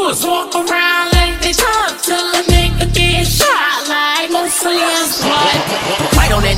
boys walk around like they talk till a nigga get shot like Muslims. What? Right on that